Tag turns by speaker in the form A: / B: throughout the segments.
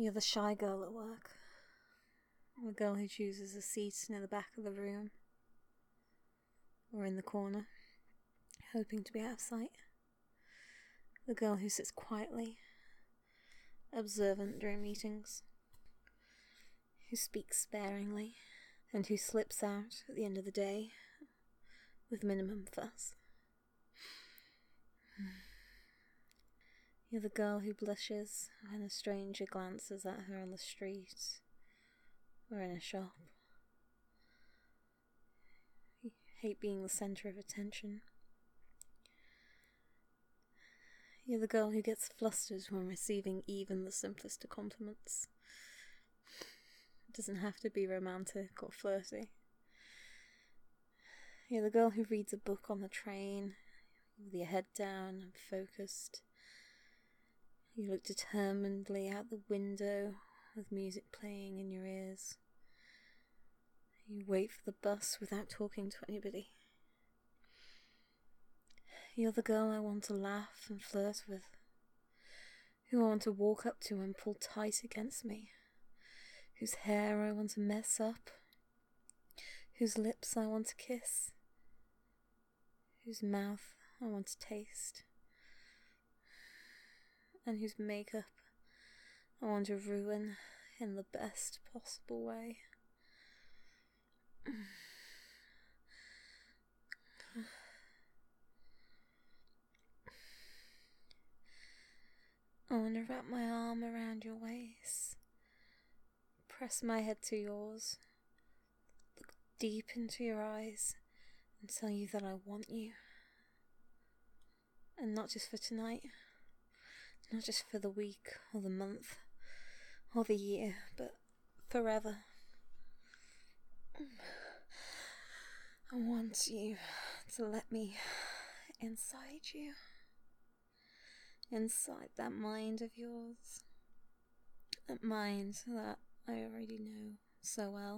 A: You're the shy girl at work. The girl who chooses a seat near the back of the room. Or in the corner, hoping to be out of sight. The girl who sits quietly, observant during meetings. Who speaks sparingly, and who slips out at the end of the day with minimum fuss. You're the girl who blushes when a stranger glances at her on the street or in a shop. You hate being the centre of attention. You're the girl who gets flustered when receiving even the simplest of compliments. It doesn't have to be romantic or flirty. You're the girl who reads a book on the train, with your head down and focused. You look determinedly out the window with music playing in your ears. You wait for the bus without talking to anybody. You're the girl I want to laugh and flirt with, who I want to walk up to and pull tight against me, whose hair I want to mess up, whose lips I want to kiss, whose mouth I want to taste, and whose makeup I want to ruin in the best possible way. I want to wrap my arm around your waist, press my head to yours, look deep into your eyes and tell you that I want you. And not just for tonight, not just for the week or the month or the year, but forever. I want you to let me inside you. Inside that mind of yours. That mind that I already know so well.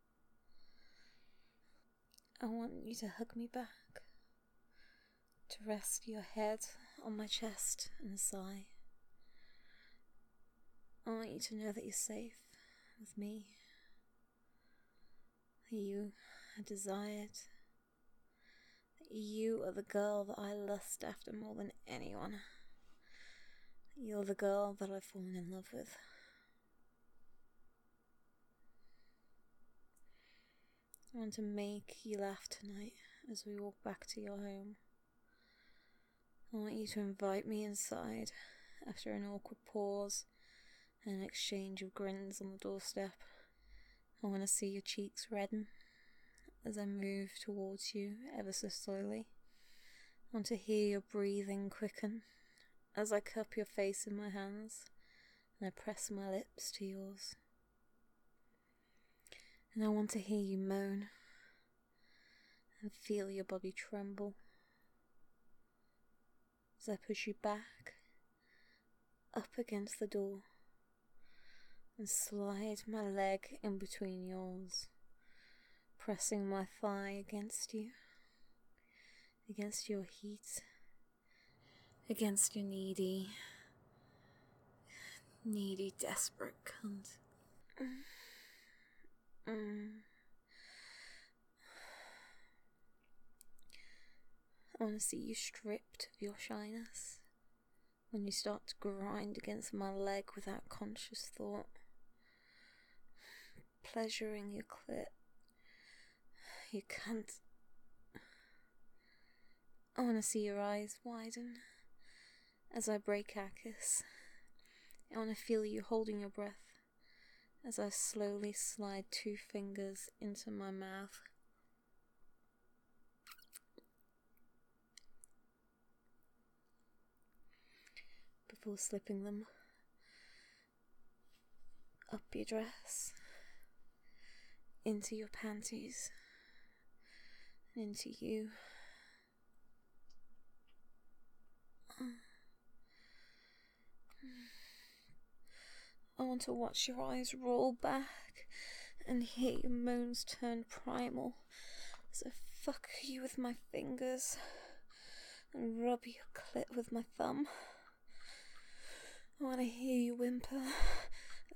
A: I want you to hug me back. To rest your head on my chest and sigh. I want you to know that you're safe with me. That you are desired. That you are the girl that I lust after more than anyone. You're the girl that I've fallen in love with. I want to make you laugh tonight as we walk back to your home. I want you to invite me inside after an awkward pause and an exchange of grins on the doorstep. I want to see your cheeks redden as I move towards you ever so slowly. I want to hear your breathing quicken as I cup your face in my hands and I press my lips to yours. And I want to hear you moan and feel your body tremble as I push you back up against the door and slide my leg in between yours, pressing my thigh against you, against your heat, against your needy, desperate cunt. I want to see you stripped of your shyness when you start to grind against my leg without conscious thought, pleasuring your clit. You cunt. I want to see your eyes widen as I break our kiss. I want to feel you holding your breath as I slowly slide 2 fingers into my mouth. Before slipping them up your dress, into your panties, and into you. I want to watch your eyes roll back and hear your moans turn primal as I fuck you with my fingers and rub your clit with my thumb. I want to hear you whimper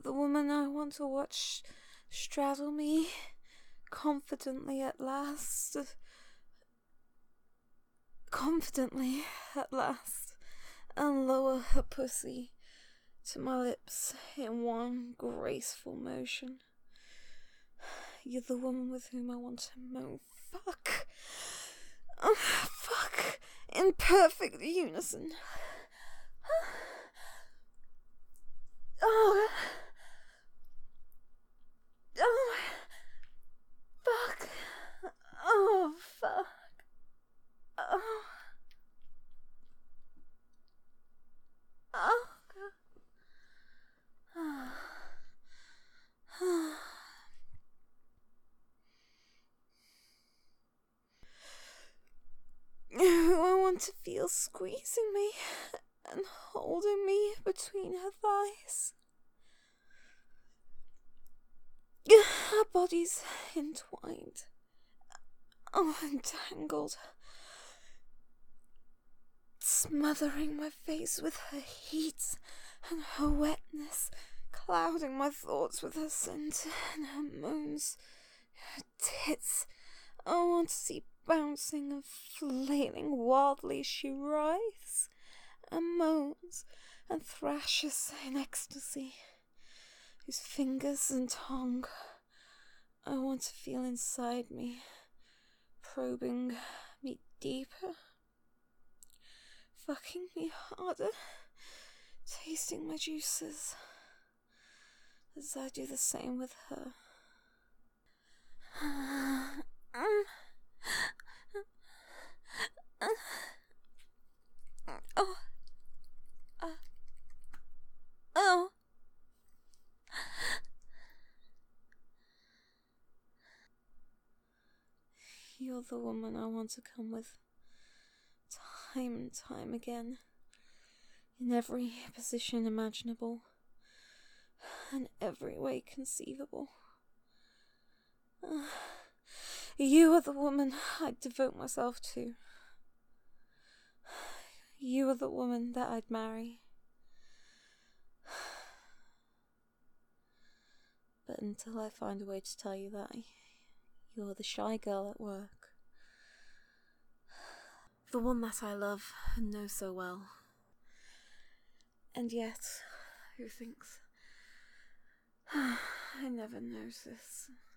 A: the woman I want to watch straddle me confidently at last, and lower her pussy to my lips in one graceful motion. You're the woman with whom I want to moan fuck. Oh, fuck. In perfect unison. Oh. Oh. Fuck. Oh, fuck. Oh. Oh, God. Who I want to feel squeezing me and holding me between her thighs. Our bodies entwined. Oh, entangled. Smothering my face with her heat and her wetness, clouding my thoughts with her scent and her moans, her tits. I want to see bouncing and flailing wildly she writhes and moans and thrashes in ecstasy, whose fingers and tongue I want to feel inside me, probing me deeper, fucking me harder, tasting my juices as I do the same with her. Oh. You're the woman I want to come with, time and time again, in every position imaginable, and every way conceivable. You are the woman I'd devote myself to. You are the woman that I'd marry. But until I find a way to tell you that, you're the shy girl at work. The one that I love and know so well. And yet, who thinks I never knows this.